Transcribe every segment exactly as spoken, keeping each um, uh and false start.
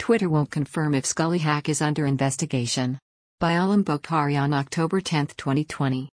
Twitter won't confirm if Scully hack is under investigation. By Alam Bokhari on October tenth, twenty twenty.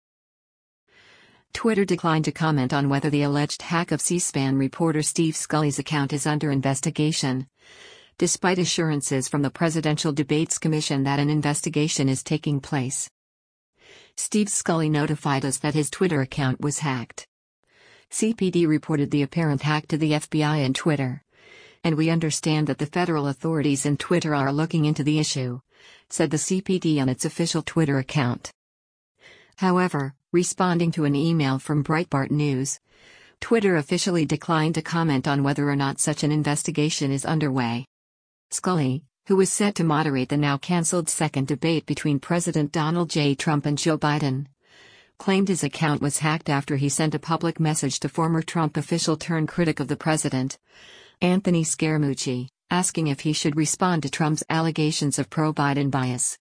Twitter declined to comment on whether the alleged hack of C-SPAN reporter Steve Scully's account is under investigation, despite assurances from the Presidential Debates Commission that an investigation is taking place. Steve Scully notified us that his Twitter account was hacked. C P D reported the apparent hack to the F B I and Twitter. And we understand that the federal authorities and Twitter are looking into the issue, said the C P D on its official Twitter account. However, responding to an email from Breitbart News, Twitter officially declined to comment on whether or not such an investigation is underway. Scully, who was set to moderate the now cancelled second debate between President Donald J. Trump and Joe Biden, claimed his account was hacked after he sent a public message to former Trump official turned critic of the president, Anthony Scaramucci, asking if he should respond to Trump's allegations of pro-Biden bias.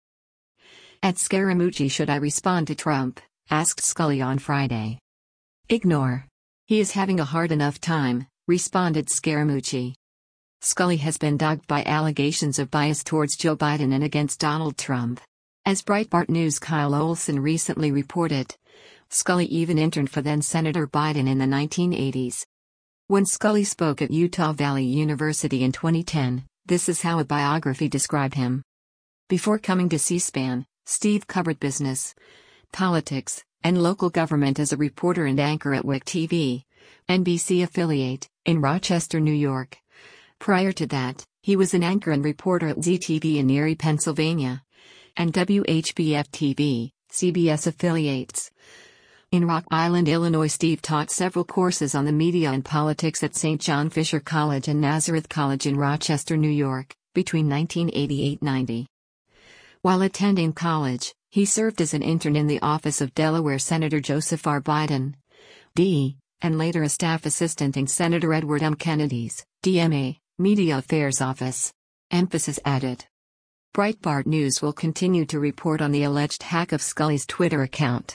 At Scaramucci, should I respond to Trump? Asked Scully on Friday. Ignore. He is having a hard enough time, responded Scaramucci. Scully has been dogged by allegations of bias towards Joe Biden and against Donald Trump. As Breitbart News' Kyle Olson recently reported, Scully even interned for then-Senator Biden in the nineteen eighties. When Scully spoke at Utah Valley University in twenty ten, this is how a biography described him. Before coming to C-SPAN, Steve covered business, politics, and local government as a reporter and anchor at W I C T V, N B C affiliate, in Rochester, New York. Prior to that, he was an anchor and reporter at Z T V in Erie, Pennsylvania, and W H B F T V, C B S affiliates. In Rock Island, Illinois, Steve taught several courses on the media and politics at Saint John Fisher College and Nazareth College in Rochester, New York, between nineteen eighty-eight to ninety. While attending college, he served as an intern in the office of Delaware Senator Joseph R. Biden, D, and later a staff assistant in Senator Edward M. Kennedy's, D M A, Media Affairs Office. Emphasis added. Breitbart News will continue to report on the alleged hack of Scully's Twitter account.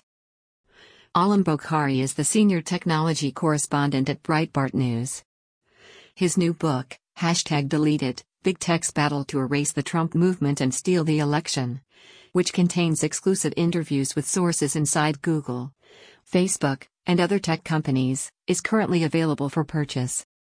Alam Bokhari is the senior technology correspondent at Breitbart News. His new book, Hashtag Deleted, Big Tech's Battle to Erase the Trump Movement and Steal the Election, which contains exclusive interviews with sources inside Google, Facebook, and other tech companies, is currently available for purchase.